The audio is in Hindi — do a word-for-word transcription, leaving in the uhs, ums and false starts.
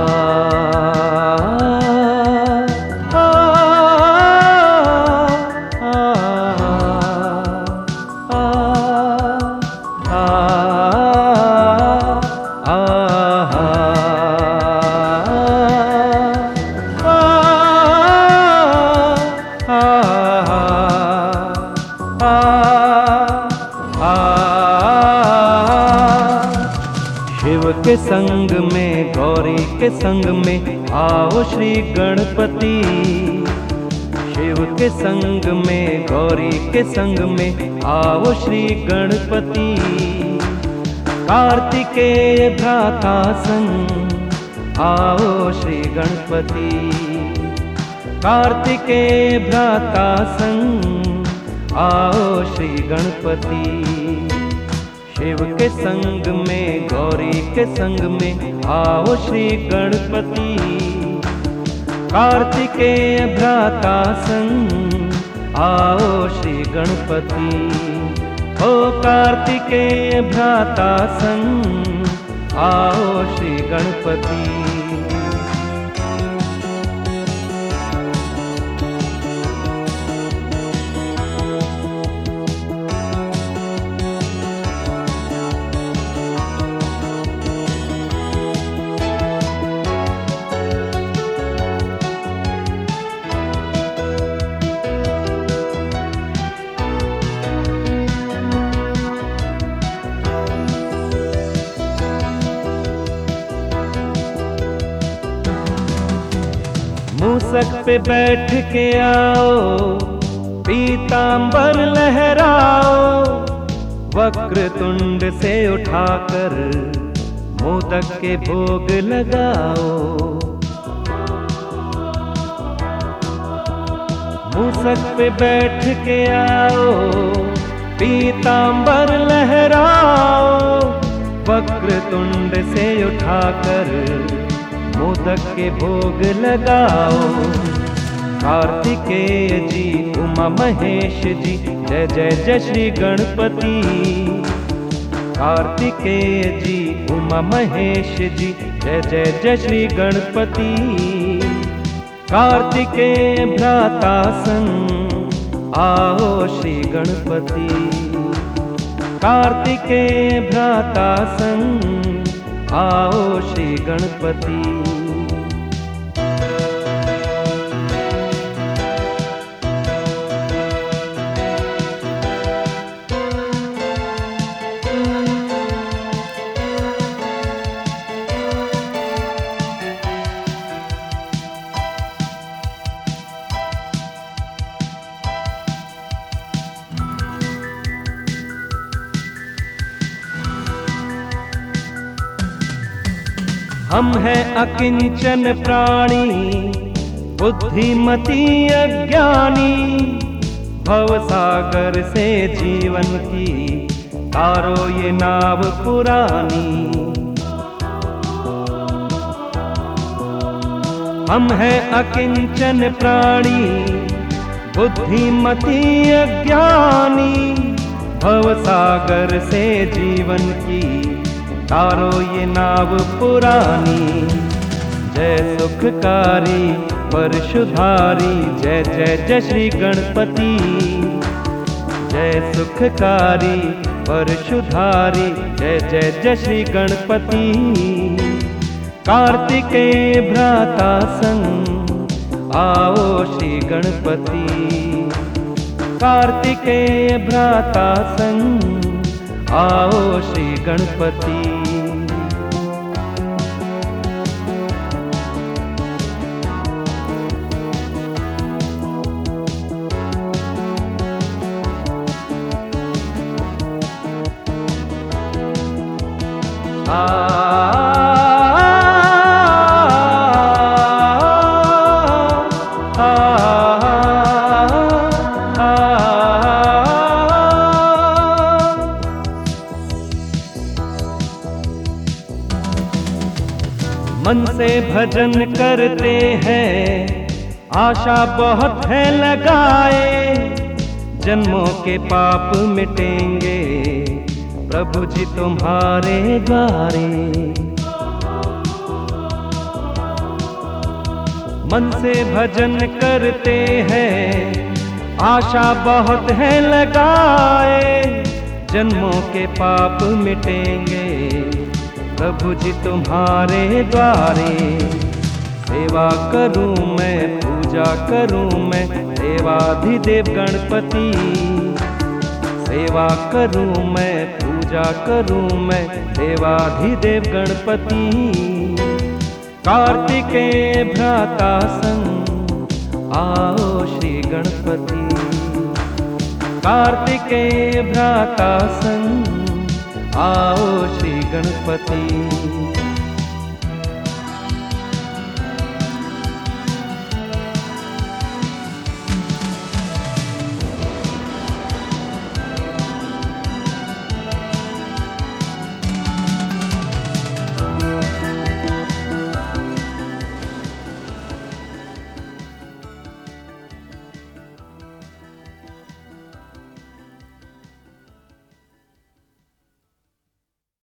शिव के संग में गौरी के संग में आओ श्री गणपति। शिव के संग में गौरी के संग में आओ श्री गणपति। कार्तिकेय भ्राता संग आओ श्री गणपति। कार्तिकेय भ्राता संग आओ श्री गणपति। शिव के संग में गौरी के संग में आओ श्री गणपति। कार्तिकेय भ्राता संग आओ श्री गणपति। ओ कार्तिकेय भ्राता संग आओ श्री गणपति। मूसक पे बैठ के आओ, पीतांबर लहराओ। वक्रतुंड से उठाकर मोदक के भोग लगाओ। मूसक पे बैठ के आओ, पीतांबर लहराओ। वक्रतुंड से उठाकर मोदक के भोग लगाओ। कार्तिकेय जी उमा महेश जी जय जय जय श्री गणपति। कार्तिकेय जी उमा महेश जी जय जय जय श्री गणपति। कार्तिकेय भ्राता संग आओ श्री गणपति। कार्तिकेय भ्राता संग आओ श्री गणपति। हम हैं अकिंचन प्राणी, बुद्धिमती अज्ञानी। भवसागर से जीवन की तारो ये नाव पुरानी। हम हैं अकिंचन प्राणी, बुद्धिमती अज्ञानी। भवसागर से जीवन की तारो ये नाव पुरानी। जय सुखकारी परशुधारी जय जय जय श्री गणपति। जय सुखकारी परशुधारी जय जय जय श्री गणपति। कार्तिकेय भ्राता संग आओ श्री गणपति। कार्तिकेय भ्राता संग आओ श्री गणपति। आ मन से भजन करते हैं, आशा बहुत है लगाए। जन्मों के पाप मिटेंगे प्रभु जी तुम्हारे द्वारे। मन से भजन करते हैं, आशा बहुत है लगाए, जन्मों के पाप मिटेंगे प्रभु जी तुम्हारे द्वारे। सेवा करूं मैं, पूजा करूं मैं, देवाधिदेव गणपति। सेवा करूं मैं, पूजा करूं मैं, देवाधिदेव गणपति। कार्तिकेय भ्राता संग आओ श्री गणपति। कार्तिकेय भ्राता संग आओ श्री गणपति।